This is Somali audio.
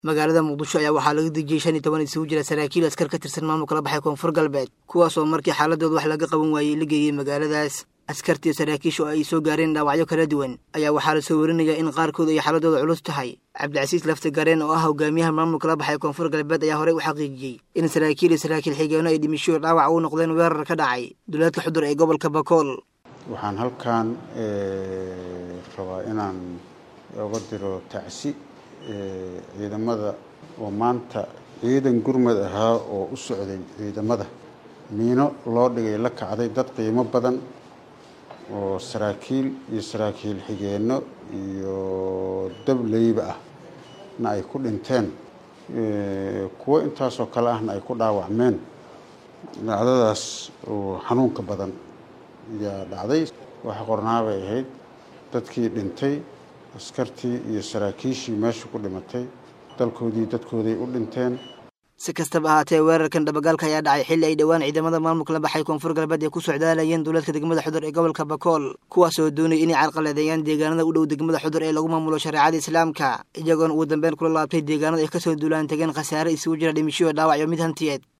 magaalada Muqdisho ayaa waxaa laga dejiyay 15 isugu jira saraakiil askar ka tirsan maamulka la baxay Koonfur Galbeed kuwaas oo markii xaaladooda wax laga qaban waayay la geeyay magaaladaas askartii saraakiishu ay soo gaareen dhaawacyo kala duwan ayaa waxaa la soo warinayaa in qaarkood ay xaaladooda culus tahay Cabdicasiis Lafta Gareen oo ah hogaamiyaha maamulka la baxay Koonfur Galbeed ayaa hore u xaqiijiyay in saraakiil xigeenno ay dhimisho dhaawac u noqdeen weerar ka dhacay duleedka Xudur ee gobolka Bakool waxaan halkaan rabaa inaan uga diro tacsi ciidamada oo maanta ciidan gurmad ahaa oo u socday ciidamada miino loo dhigay la kacday dad qiimo badan oo saraakiil xigeenno iyo dableyba ah na ay ku dhinteen kuwa intaas oo kale ahna ay ku dhaawacmeen dhacdadaas oo xanuunka badan yaa dhacday waxa qornaabay ahayd dadkii dhintay askartii iyo saraakiishii meesha ku dhimatay dadkoodii u dhinteen si kastaba ahaatee weerarkan dabagaalka ayaa dhacay xilli ay dhawaan ciidamada maamulka la baxay Koonfur Galbeed ee ku socdaalayeen duleedka degmada Xudur ee gobolka Bakool kuwaas oo doonay inay carqaladeeyaan deegaanada u dhow degmada Xudur ee lagu maamulo shariicada Islaamka iyagoon ugu dambeyn kula laabtay deegaanada ay ka soo duulaan tageen khasaare isugu jira dhimisho dhaawac iyo mid hantiyeed